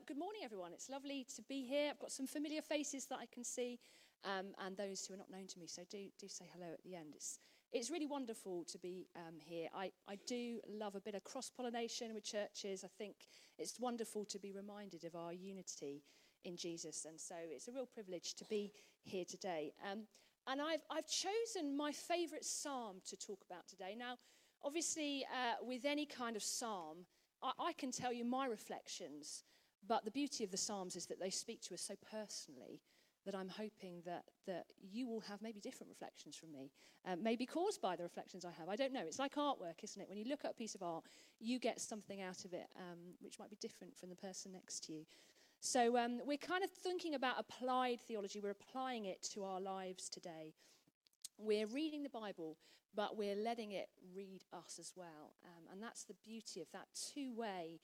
Good morning, everyone. It's lovely to be here. I've got some familiar faces that I can see, and those who are not known to me. So do say hello at the end. It's really wonderful to be here. I do love a bit of cross-pollination with churches. I think it's wonderful to be reminded of our unity in Jesus, and so it's a real privilege to be here today. And I've chosen my favourite psalm to talk about today. Now, obviously, with any kind of psalm, I can tell you my reflections, but the beauty of the Psalms is that they speak to us so personally that I'm hoping that you will have maybe different reflections from me, maybe caused by the reflections I have. I don't know. It's like artwork, isn't it? When you look at a piece of art, you get something out of it which might be different from the person next to you. So we're kind of thinking about applied theology. We're applying it to our lives today. We're reading the Bible, but we're letting it read us as well. And that's the beauty of that two-way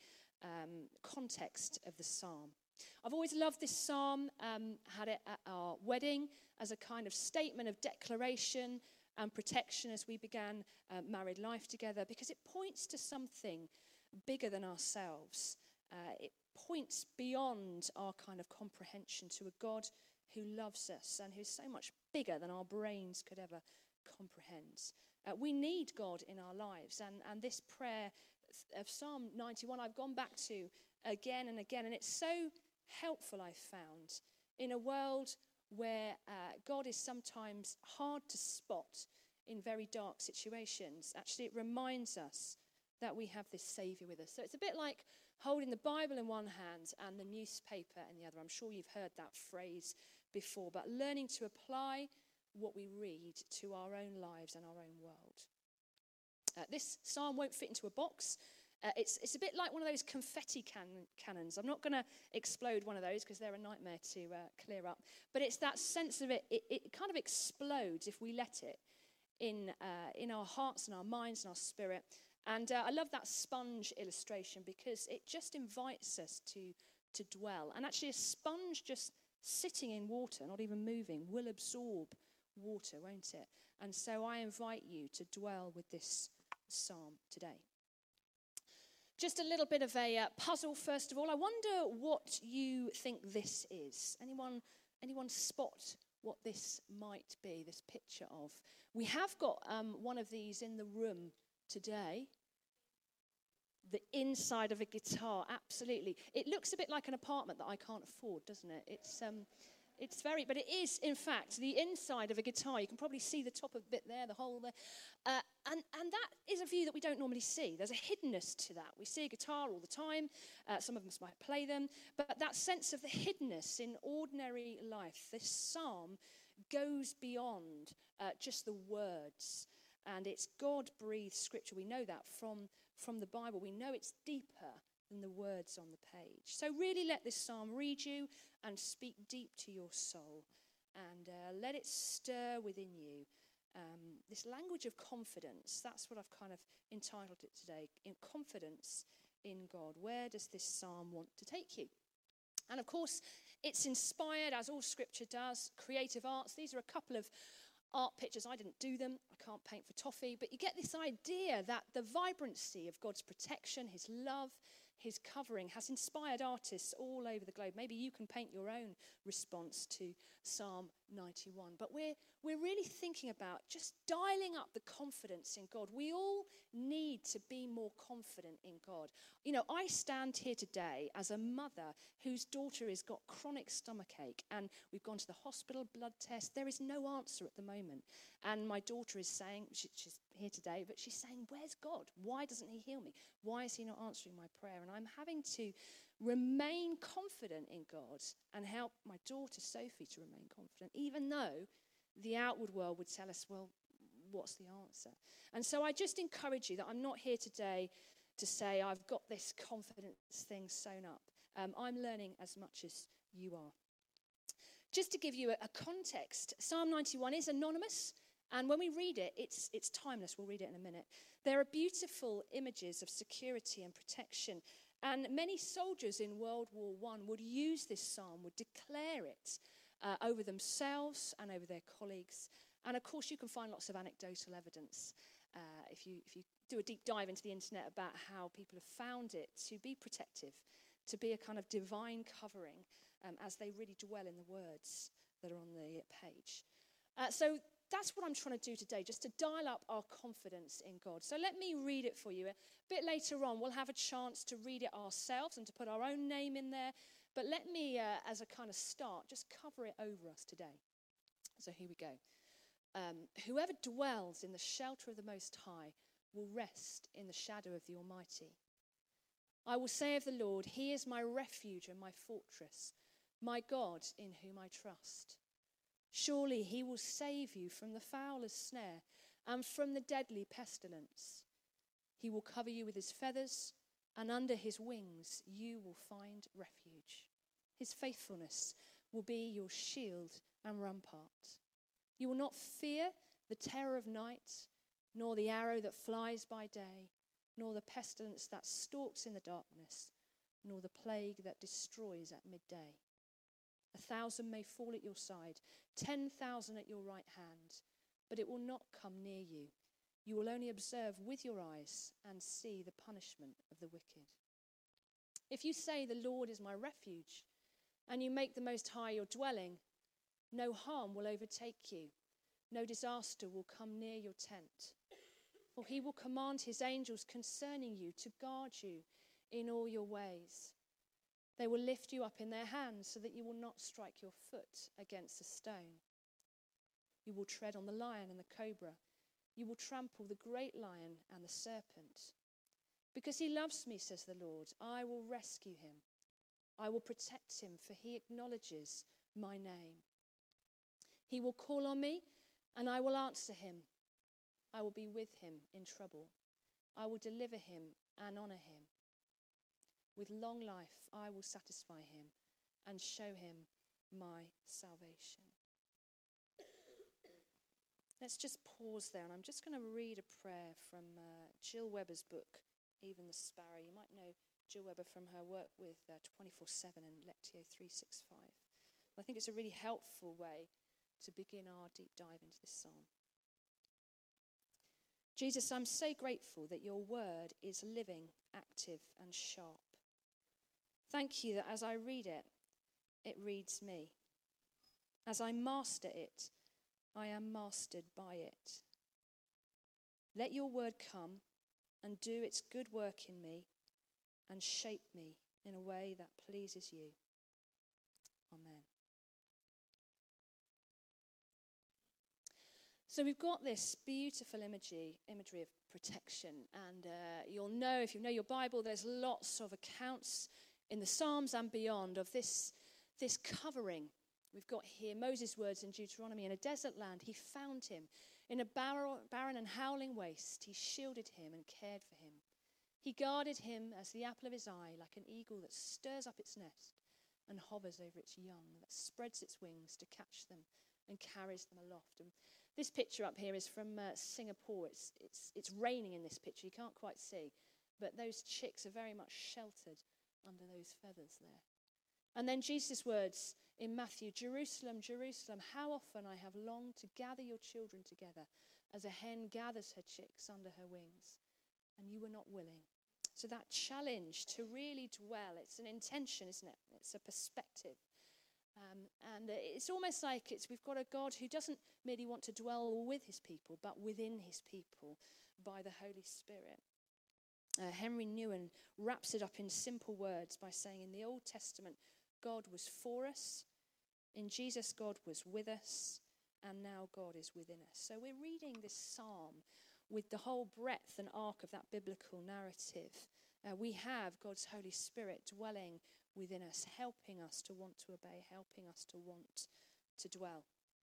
context of the psalm. I've always loved this psalm, had it at our wedding as a kind of statement of declaration and protection as we began married life together, because it points to something bigger than ourselves. It points beyond our kind of comprehension to a God who loves us and who's so much bigger than our brains could ever comprehend. We need God in our lives, and this prayer of Psalm 91 I've gone back to again and again, and it's so helpful, I've found, in a world where God is sometimes hard to spot in very dark situations. Actually, it reminds us that we have this Saviour with us. So it's a bit like holding the Bible in one hand and the newspaper in the other. I'm sure you've heard that phrase before, but learning to apply what we read to our own lives and our own world. This psalm won't fit into a box. It's a bit like one of those confetti cannons. I'm not going to explode one of those because they're a nightmare to clear up. But it's that sense of it kind of explodes if we let it in our hearts and our minds and our spirit. And I love that sponge illustration because it just invites us to dwell. And actually a sponge just sitting in water, not even moving, will absorb water, won't it? And so I invite you to dwell with this psalm today. Just a little bit of a puzzle, first of all. I wonder what you think this is. Anyone spot what this might be, this picture of? We have got one of these in the room today. The inside of a guitar, absolutely. It looks a bit like an apartment that I can't afford, doesn't it? But it is, in fact, the inside of a guitar. You can probably see the top of the bit there, the hole there. And that is a view that we don't normally see. There's a hiddenness to that. We see a guitar all the time. Some of us might play them. But that sense of the hiddenness in ordinary life, this psalm goes beyond just the words. And it's God-breathed scripture. We know that from the Bible. We know it's deeper than the words on the page. So really let this psalm read you and speak deep to your soul. And let it stir within you. This language of confidence, that's what I've kind of entitled it today. In confidence in God. Where does this psalm want to take you? And of course, it's inspired, as all scripture does, creative arts. These are a couple of art pictures. I didn't do them. I can't paint for toffee. But you get this idea that the vibrancy of God's protection, his love, his covering has inspired artists all over the globe. Maybe you can paint your own response to Psalm 91. But we're really thinking about just dialing up the confidence in God. We all need to be more confident in God. You know, I stand here today as a mother whose daughter has got chronic stomachache, and we've gone to the hospital, blood test. There is no answer at the moment. And my daughter is saying, she's here today, but she's saying, where's God? Why doesn't he heal me? Why is he not answering my prayer? And I'm having to remain confident in God and help my daughter Sophie to remain confident, even though the outward world would tell us, well, what's the answer? And so I just encourage you that I'm not here today to say I've got this confidence thing sewn up. I'm learning as much as you are. Just to give you a context, Psalm 91 is anonymous, and when we read it, it's timeless. We'll read it in a minute. There are beautiful images of security and protection, and many soldiers in World War I would use this psalm, would declare it over themselves and over their colleagues. And of course, you can find lots of anecdotal evidence if you do a deep dive into the internet about how people have found it to be protective. to be a kind of divine covering as they really dwell in the words that are on the page. So that's what I'm trying to do today, just to dial up our confidence in God. So let me read it for you. A bit later on, we'll have a chance to read it ourselves and to put our own name in there. But let me, as a kind of start, just cover it over us today. So here we go. Whoever dwells in the shelter of the Most High will rest in the shadow of the Almighty. I will say of the Lord, he is my refuge and my fortress, my God in whom I trust. Surely he will save you from the fowler's snare and from the deadly pestilence. He will cover you with his feathers, and under his wings you will find refuge. His faithfulness will be your shield and rampart. You will not fear the terror of night, nor the arrow that flies by day, nor the pestilence that stalks in the darkness, nor the plague that destroys at midday. 1,000 may fall at your side, 10,000 at your right hand, but it will not come near you. You will only observe with your eyes and see the punishment of the wicked. If you say, the Lord is my refuge, and you make the Most High your dwelling, no harm will overtake you, no disaster will come near your tent. For he will command his angels concerning you to guard you in all your ways. They will lift you up in their hands so that you will not strike your foot against a stone. You will tread on the lion and the cobra. You will trample the great lion and the serpent. Because he loves me, says the Lord, I will rescue him. I will protect him, for he acknowledges my name. He will call on me, and I will answer him. I will be with him in trouble. I will deliver him and honor him. With long life I will satisfy him and show him my salvation. Let's just pause there, and I'm just going to read a prayer from Jill Webber's book, Even the Sparrow. You might know Jill Webber from her work with 24/7 and Lectio 365. I think it's a really helpful way to begin our deep dive into this psalm. Jesus, I'm so grateful that your word is living, active, and sharp. Thank you that as I read it, it reads me. As I master it, I am mastered by it. Let your word come and do its good work in me and shape me in a way that pleases you. Amen. So we've got this beautiful imagery of protection, and you'll know, if you know your Bible, there's lots of accounts in the Psalms and beyond of this covering. We've got here Moses' words in Deuteronomy, in a desert land he found him. In a barren and howling waste he shielded him and cared for him. He guarded him as the apple of his eye, like an eagle that stirs up its nest and hovers over its young, that spreads its wings to catch them and carries them aloft. And this picture up here is from Singapore. It's raining in this picture. You can't quite see, but those chicks are very much sheltered under those feathers there. And then Jesus' words in Matthew, Jerusalem, Jerusalem, how often I have longed to gather your children together as a hen gathers her chicks under her wings, and you were not willing. So that challenge to really dwell, it's an intention, isn't it? It's a perspective. And it's almost like we've got a God who doesn't merely want to dwell with his people, but within his people by the Holy Spirit. Henry Nouwen wraps it up in simple words by saying, in the Old Testament, God was for us, in Jesus, God was with us, and now God is within us. So we're reading this psalm with the whole breadth and arc of that biblical narrative. We have God's Holy Spirit dwelling within us, helping us to want to obey, helping us to want to dwell.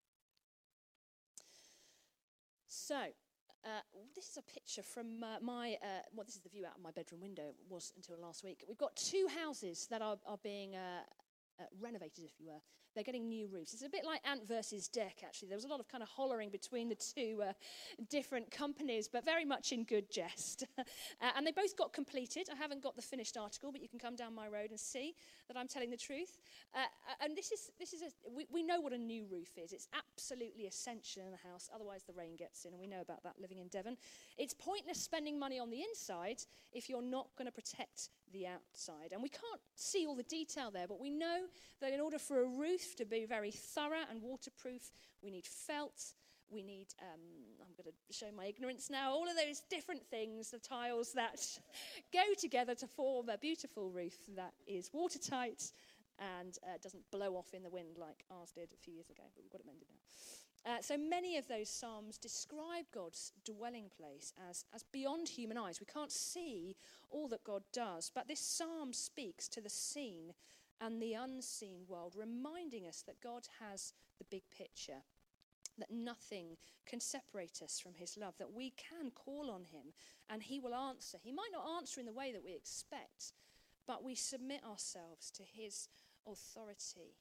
So, this is a picture from this is the view out of my bedroom window. It was until last week. We've got two houses that are being renovated, if you were. They're getting new roofs. It's a bit like Ant versus Dec, actually. There was a lot of kind of hollering between the two different companies, but very much in good jest. And they both got completed. I haven't got the finished article, but you can come down my road and see that I'm telling the truth. And we know what a new roof is. It's absolutely essential in a house, otherwise the rain gets in, and we know about that living in Devon. It's pointless spending money on the inside if you're not going to protect the outside. And we can't see all the detail there, but we know that in order for a roof to be very thorough and waterproof, we need felt, we need, I'm going to show my ignorance now, all of those different things, the tiles that go together to form a beautiful roof that is watertight and doesn't blow off in the wind like ours did a few years ago, but we've got it mended now. So many of those psalms describe God's dwelling place as beyond human eyes. We can't see all that God does, but this psalm speaks to the seen and the unseen world, reminding us that God has the big picture, that nothing can separate us from his love, that we can call on him and he will answer. He might not answer in the way that we expect, but we submit ourselves to his authority.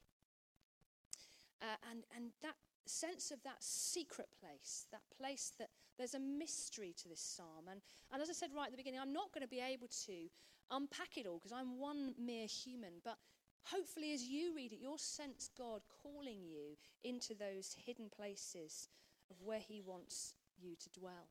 And that sense of that secret place, that place that there's a mystery to this psalm. And as I said right at the beginning, I'm not going to be able to unpack it all because I'm one mere human, but hopefully as you read it, you'll sense God calling you into those hidden places of where he wants you to dwell.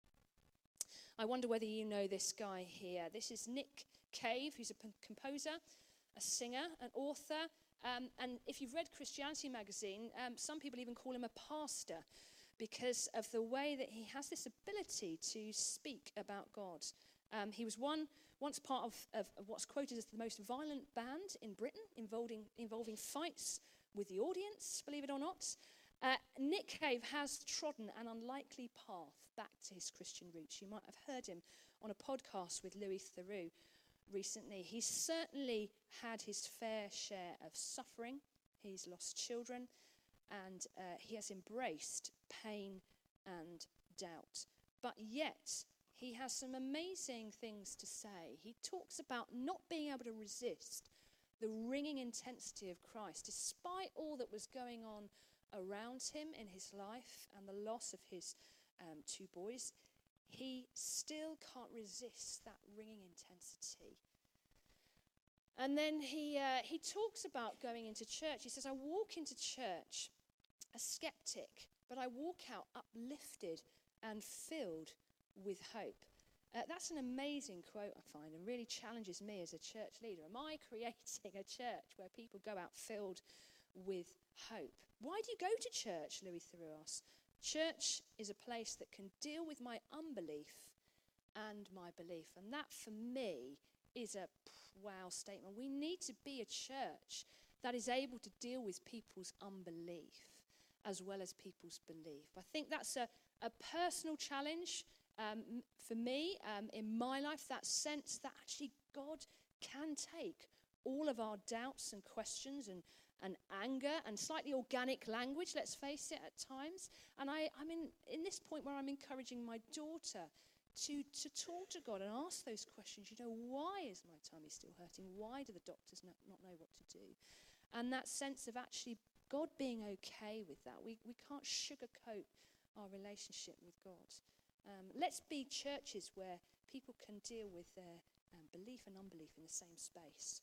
I wonder whether you know this guy here. This is Nick Cave, who's a composer, a singer, an author. And if you've read Christianity magazine, some people even call him a pastor because of the way that he has this ability to speak about God. He was once part of what's quoted as the most violent band in Britain, involving fights with the audience, believe it or not. Nick Cave has trodden an unlikely path back to his Christian roots. You might have heard him on a podcast with Louis Theroux recently. He's certainly had his fair share of suffering. He's lost children, and he has embraced pain and doubt. But yet, he has some amazing things to say. He talks about not being able to resist the ringing intensity of Christ, despite all that was going on around him in his life and the loss of his 2 boys. He still can't resist that ringing intensity. And then he talks about going into church. He says, I walk into church a skeptic, but I walk out uplifted and filled with hope. That's an amazing quote, I find, and really challenges me as a church leader. Am I creating a church where people go out filled with hope? Why do you go to church, Louis Theroux asks. Church is a place that can deal with my unbelief and my belief. And that, for me, is a wow statement. We need to be a church that is able to deal with people's unbelief as well as people's belief. I think that's a personal challenge for me in my life, that sense that actually God can take all of our doubts and questions and anger and slightly organic language, let's face it, at times. And I'm in this point where I'm encouraging my daughter to talk to God and ask those questions. You know, why is my tummy still hurting? Why do the doctors not know what to do? And that sense of actually God being okay with that. We can't sugarcoat our relationship with God. Let's be churches where people can deal with their belief and unbelief in the same space.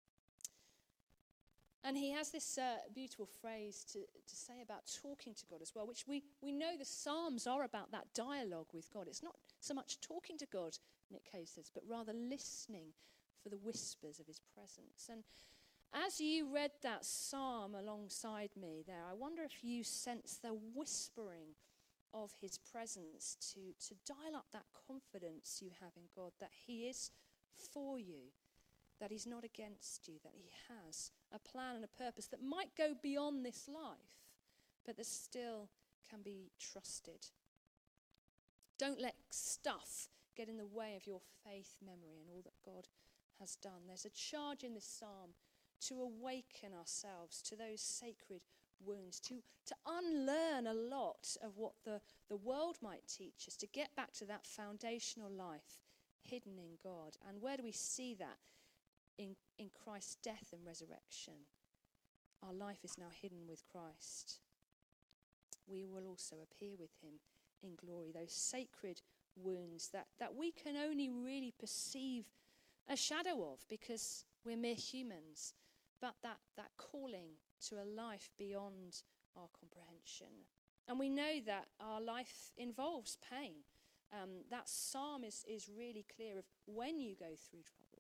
And he has this beautiful phrase to say about talking to God as well, which we know the Psalms are about that dialogue with God. It's not so much talking to God, Nick Cave says, but rather listening for the whispers of his presence. And as you read that psalm alongside me there, I wonder if you sense the whispering of his presence to dial up that confidence you have in God, that he is for you, that he's not against you, that he has a plan and a purpose that might go beyond this life, but that still can be trusted. Don't let stuff get in the way of your faith memory and all that God has done. There's a charge in this psalm to awaken ourselves to those sacred wounds, to unlearn a lot of what the world might teach us, to get back to that foundational life hidden in God. And where do we see that? In Christ's death and resurrection. Our life is now hidden with Christ. We will also appear with him in glory. Those sacred wounds that we can only really perceive a shadow of because we're mere humans, but that calling to a life beyond our comprehension. And we know that our life involves pain. That psalm is really clear of when you go through trouble,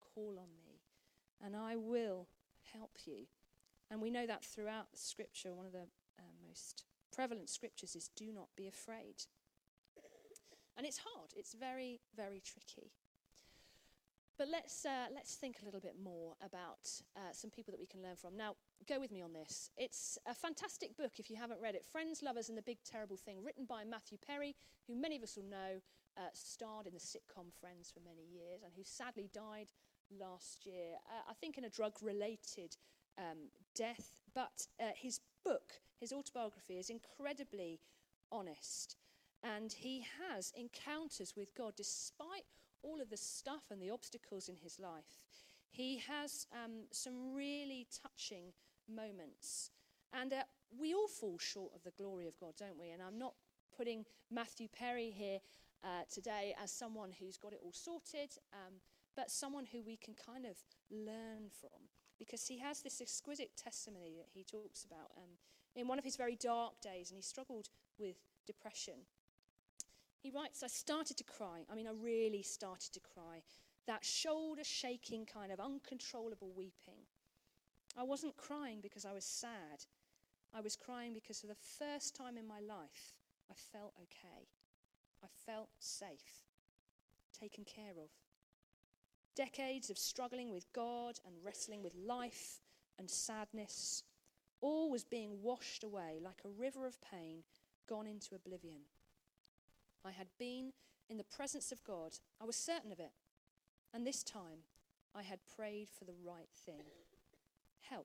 call on me, and I will help you. And we know that throughout the scripture, one of the most prevalent scriptures is do not be afraid. And it's hard. It's very, very tricky. But let's think a little bit more about some people that we can learn from. Now, go with me on this. It's a fantastic book if you haven't read it. Friends, Lovers and the Big Terrible Thing, written by Matthew Perry, who many of us will know starred in the sitcom Friends for many years and who sadly died last year, I think in a drug-related death. But his book, his autobiography, is incredibly honest. And he has encounters with God despite all of the stuff and the obstacles in his life. He has some really touching moments. And we all fall short of the glory of God, don't we? And I'm not putting Matthew Perry here today as someone who's got it all sorted, but someone who we can kind of learn from. Because he has this exquisite testimony that he talks about in one of his very dark days, and he struggled with depression. He writes, I started to cry. I really started to cry. That shoulder-shaking kind of uncontrollable weeping. I wasn't crying because I was sad. I was crying because for the first time in my life, I felt okay. I felt safe, taken care of. Decades of struggling with God and wrestling with life and sadness, all was being washed away like a river of pain gone into oblivion. I had been in the presence of God. I was certain of it. And this time, I had prayed for the right thing. Help.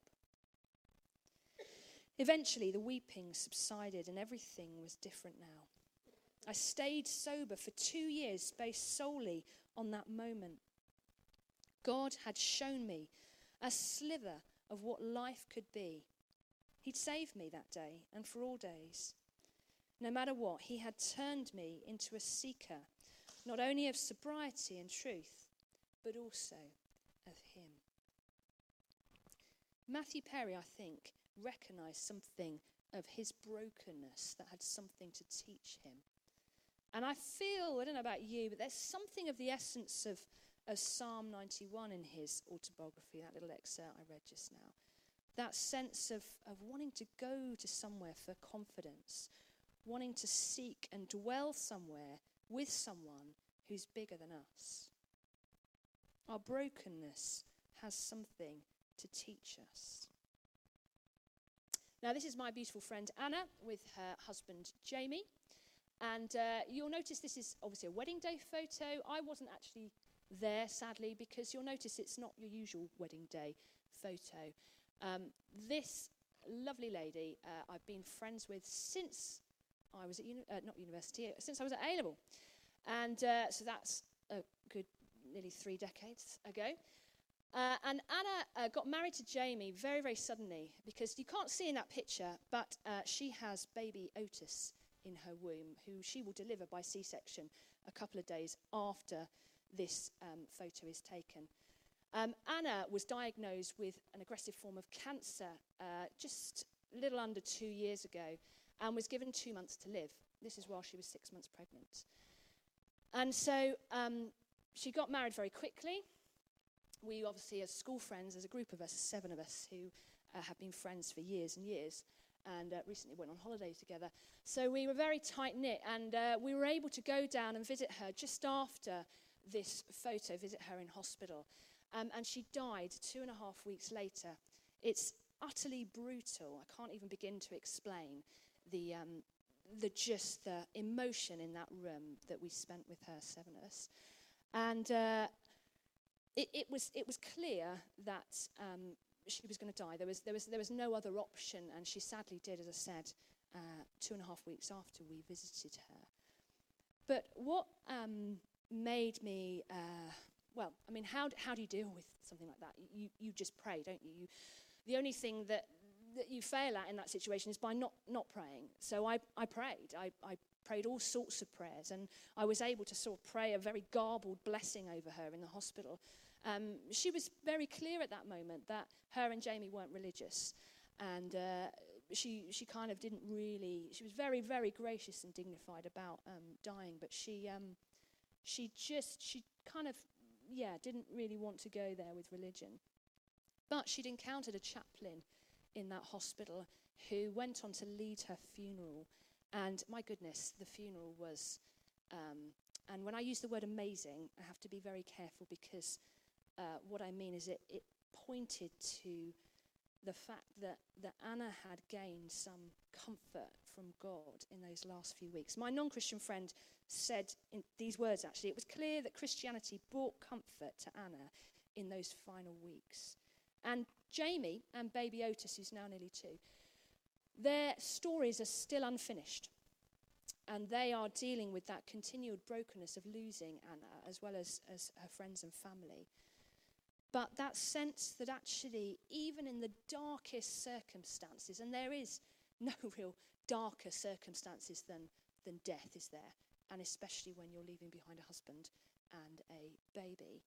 Eventually, the weeping subsided and everything was different now. I stayed sober for 2 years, based solely on that moment. God had shown me a sliver of what life could be. He'd saved me that day and for all days. No matter what, he had turned me into a seeker, not only of sobriety and truth, but also of him. Matthew Perry, I think, recognised something of his brokenness that had something to teach him. And I feel, I don't know about you, but there's something of the essence of Psalm 91 in his autobiography, that little excerpt I read just now. That sense of wanting to go to somewhere for confidence, wanting to seek and dwell somewhere with someone who's bigger than us. Our brokenness has something to teach us. Now, this is my beautiful friend Anna with her husband Jamie. And you'll notice this is obviously a wedding day photo. I wasn't actually there, sadly, because you'll notice it's not your usual wedding day photo. This lovely lady I've been friends with since I was at not university, since I was at A-level. And so that's a good nearly 3 decades ago. And Anna got married to Jamie very, very suddenly, because you can't see in that picture, but she has baby Otis in her womb, who she will deliver by C-section a couple of days after this photo is taken. Anna was diagnosed with an aggressive form of cancer just a little under 2 years ago and was given 2 months to live. This is while she was 6 months pregnant. And so she got married very quickly. We obviously, as school friends, as a group of us, 7 of us who have been friends for years and years, and recently went on holiday together. So we were very tight-knit, and we were able to go down and visit her just after this photo, visit her in hospital. And she died 2.5 weeks later. It's utterly brutal. I can't even begin to explain the emotion in that room that we spent with her, 7 of us. And it was clear that she was going to die. There was no other option, and she sadly did, as I said, 2.5 weeks after we visited her. But what made me, how do you deal with something like that? You just pray, don't you? The only thing that you fail at in that situation is by not praying. So I prayed. I prayed all sorts of prayers, and I was able to sort of pray a very garbled blessing over her in the hospital. She was very clear at that moment that her and Jamie weren't religious, and she kind of didn't really. She was very, very gracious and dignified about dying, but she kind of didn't really want to go there with religion. But she'd encountered a chaplain in that hospital who went on to lead her funeral. And my goodness, the funeral was, and when I use the word amazing, I have to be very careful because what I mean is it pointed to the fact that Anna had gained some comfort from God in those last few weeks. My non-Christian friend said in these words, actually, it was clear that Christianity brought comfort to Anna in those final weeks. And Jamie and baby Otis, who's now nearly 2, their stories are still unfinished. And they are dealing with that continued brokenness of losing Anna, as well as her friends and family. But that sense that actually, even in the darkest circumstances, and there is no real darker circumstances than death, is there? And especially when you're leaving behind a husband and a baby.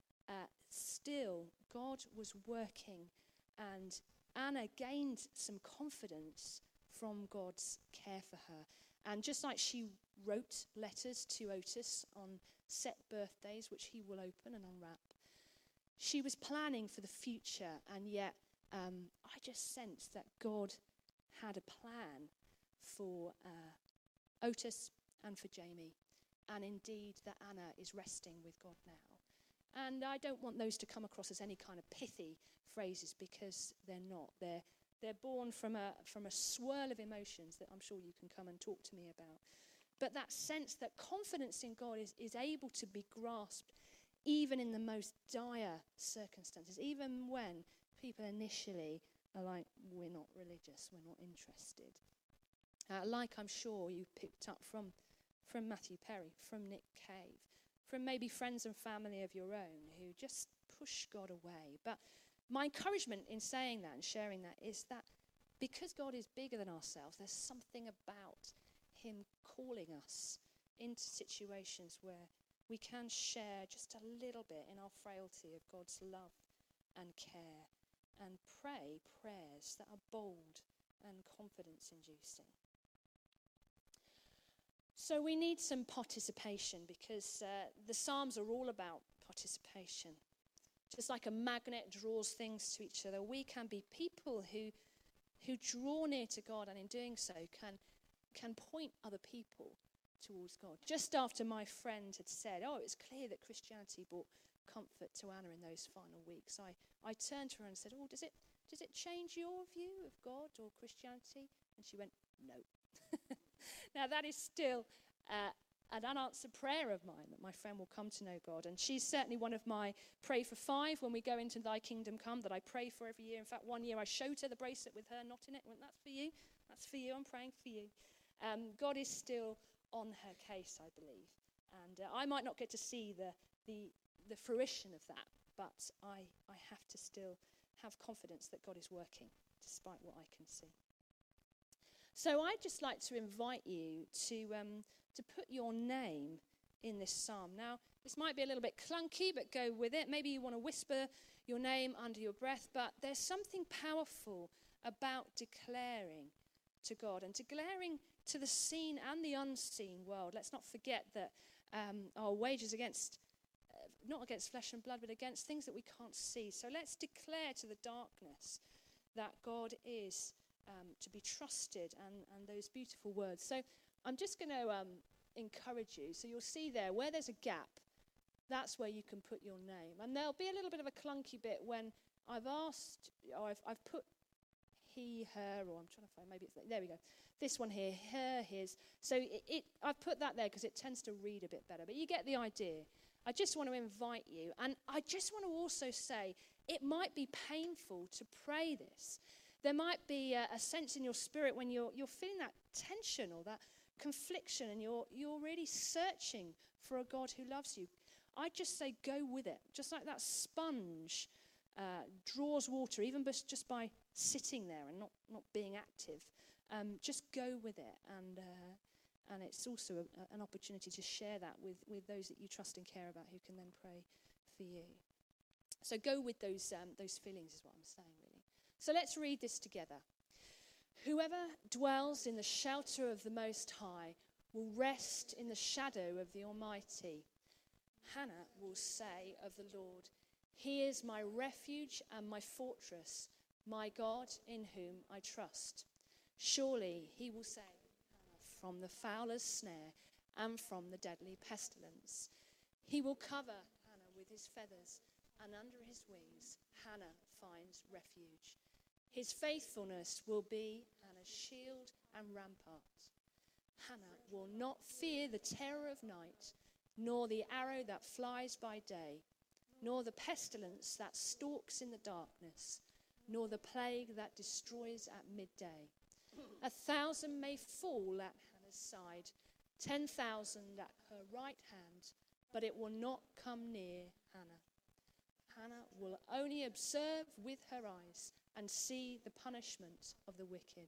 Still, God was working, and Anna gained some confidence from God's care for her. And just like she wrote letters to Otis on set birthdays, which he will open and unwrap, she was planning for the future, and yet I just sensed that God had a plan for Otis and for Jamie, and indeed that Anna is resting with God now. And I don't want those to come across as any kind of pithy phrases, because they're not. They're born from a swirl of emotions that I'm sure you can come and talk to me about. But that sense that confidence in God is able to be grasped even in the most dire circumstances, even when people initially are like, we're not religious, we're not interested. Like I'm sure you picked up from Matthew Perry, from Nick Cave, from maybe friends and family of your own who just push God away. But my encouragement in saying that and sharing that is that because God is bigger than ourselves, there's something about him calling us into situations where we can share just a little bit in our frailty of God's love and care and pray prayers that are bold and confidence-inducing. So we need some participation, because the Psalms are all about participation. Just like a magnet draws things to each other, we can be people who draw near to God, and in doing so can point other people towards God. Just after my friend had said, it's clear that Christianity brought comfort to Anna in those final weeks, I turned to her and said, does it change your view of God or Christianity? And she went, no. Now that is still an unanswered prayer of mine, that my friend will come to know God. And she's certainly one of my pray for 5 when we go into Thy Kingdom Come, that I pray for every year. In fact, one year I showed her the bracelet with her not in it. I went, that's for you. That's for you. I'm praying for you. God is still on her case, I believe. And I might not get to see the fruition of that, but I have to still have confidence that God is working, despite what I can see. So I'd just like to invite you to put your name in this psalm. Now, this might be a little bit clunky, but go with it. Maybe you want to whisper your name under your breath, but there's something powerful about declaring to God and declaring to the seen and the unseen world. Let's not forget that our wages against, not against flesh and blood, but against things that we can't see. So let's declare to the darkness that God is to be trusted, and those beautiful words. So I'm just going to encourage you. So you'll see there, where there's a gap, that's where you can put your name. And there'll be a little bit of a clunky bit when I've asked, or I've put he, her, or I'm trying to find, maybe it's, there we go. This one here, her, his. So I've put that there because it tends to read a bit better. But you get the idea. I just want to invite you. And I just want to also say, it might be painful to pray this. There might be a sense in your spirit when you're feeling that tension or that confliction, and you're really searching for a God who loves you. I just say go with it. Just like that sponge draws water, even just by sitting there and not being active. Just go with it, and it's also an opportunity to share that with those that you trust and care about, who can then pray for you. So go with those feelings is what I'm saying, really. So let's read this together. Whoever dwells in the shelter of the Most High will rest in the shadow of the Almighty. Hannah will say of the Lord, "He is my refuge and my fortress, my God in whom I trust." Surely he will save Hannah from the fowler's snare and from the deadly pestilence. He will cover Hannah with his feathers, and under his wings Hannah finds refuge. His faithfulness will be Hannah's shield and rampart. Hannah will not fear the terror of night, nor the arrow that flies by day, nor the pestilence that stalks in the darkness, nor the plague that destroys at midday. 1,000 may fall at Hannah's side, 10,000 at her right hand, but it will not come near Hannah. Hannah will only observe with her eyes and see the punishment of the wicked.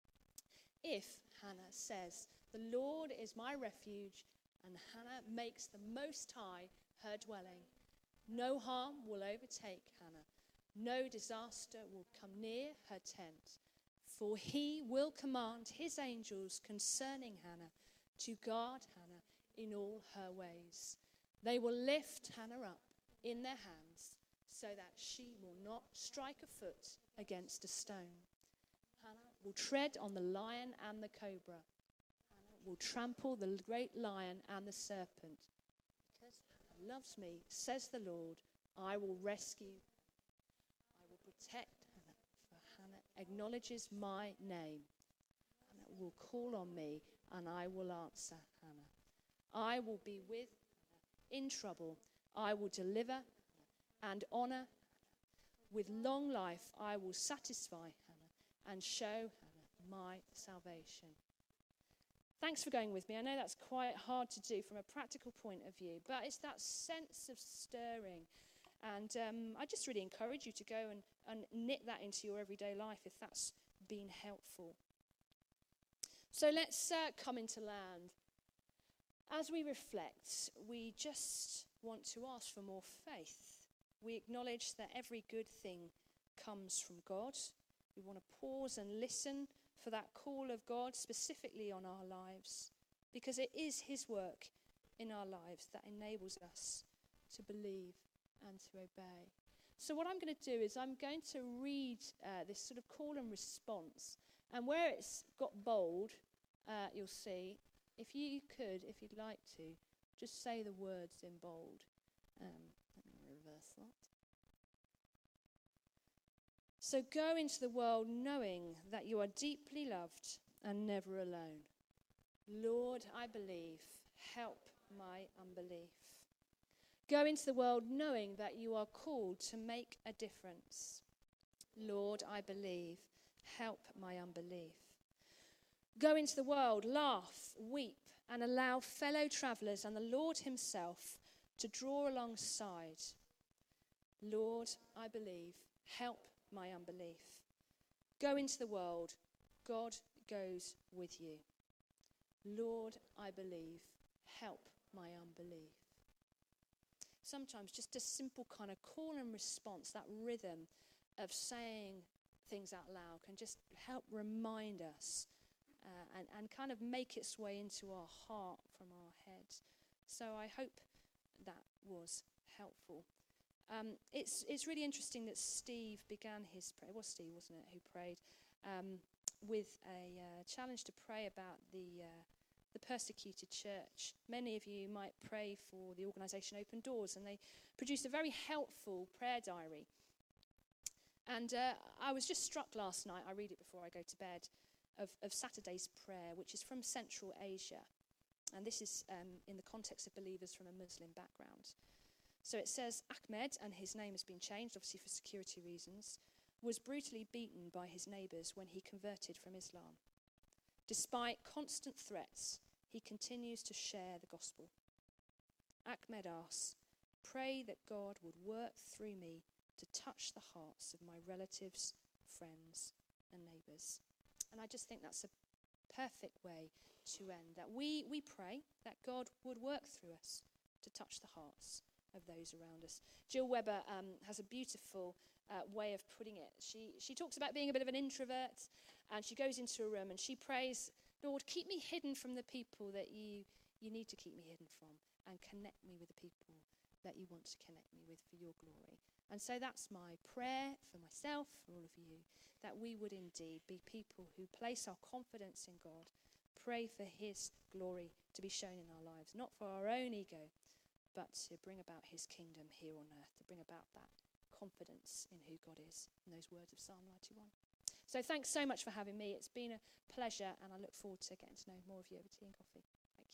If Hannah says, "The Lord is my refuge," and Hannah makes the Most High her dwelling, no harm will overtake Hannah. No disaster will come near her tent. For he will command his angels concerning Hannah to guard Hannah in all her ways. They will lift Hannah up in their hands so that she will not strike a foot against a stone. Hannah will tread on the lion and the cobra. Hannah will trample the great lion and the serpent. Because Hannah loves me, says the Lord, I will rescue. I will protect Hannah, for Hannah acknowledges my name. Hannah will call on me, and I will answer Hannah. I will be with Hannah in trouble. I will deliver and honor. With long life I will satisfy Hannah and show Hannah my salvation. Thanks for going with me. I know that's quite hard to do from a practical point of view, but it's that sense of stirring. And I just really encourage you to go and knit that into your everyday life if that's been helpful. So let's come into land. As we reflect, we just want to ask for more faith. We acknowledge that every good thing comes from God. We want to pause and listen for that call of God specifically on our lives, because it is his work in our lives that enables us to believe and to obey. So what I'm going to do is I'm going to read this sort of call and response, and where it's got bold, you'll see, if you'd like to, just say the words in bold. Let me reverse that. So go into the world knowing that you are deeply loved and never alone. Lord, I believe. Help my unbelief. Go into the world knowing that you are called to make a difference. Lord, I believe. Help my unbelief. Go into the world, laugh, weep, and allow fellow travelers and the Lord himself to draw alongside. Lord, I believe. Help my unbelief. Go into the world. God goes with you. Lord, I believe. Help my unbelief. Sometimes just a simple kind of call and response, that rhythm of saying things out loud can just help remind us and kind of make its way into our heart from our head. So I hope that was helpful. It's really interesting that Steve began his prayer. It was Steve, wasn't it, who prayed with a challenge to pray about the persecuted church. Many of you might pray for the organisation Open Doors, and they produced a very helpful prayer diary. And I was just struck last night, I read it before I go to bed, of Saturday's prayer, which is from Central Asia. And this is in the context of believers from a Muslim background. So it says, Ahmed, and his name has been changed, obviously for security reasons, was brutally beaten by his neighbours when he converted from Islam. Despite constant threats, he continues to share the gospel. Ahmed asks, pray that God would work through me to touch the hearts of my relatives, friends, and neighbours. And I just think that's a perfect way to end, that we pray that God would work through us to touch the hearts of those around us. Jill Webber has a beautiful way of putting it. She talks about being a bit of an introvert, and she goes into a room and she prays, Lord, keep me hidden from the people that you you need to keep me hidden from, and connect me with the people that you want to connect me with for your glory. And so that's my prayer for myself, for all of you, that we would indeed be people who place our confidence in God, pray for his glory to be shown in our lives, not for our own ego, but to bring about his kingdom here on earth, to bring about that confidence in who God is, in those words of Psalm 91. So thanks so much for having me. It's been a pleasure, and I look forward to getting to know more of you over tea and coffee.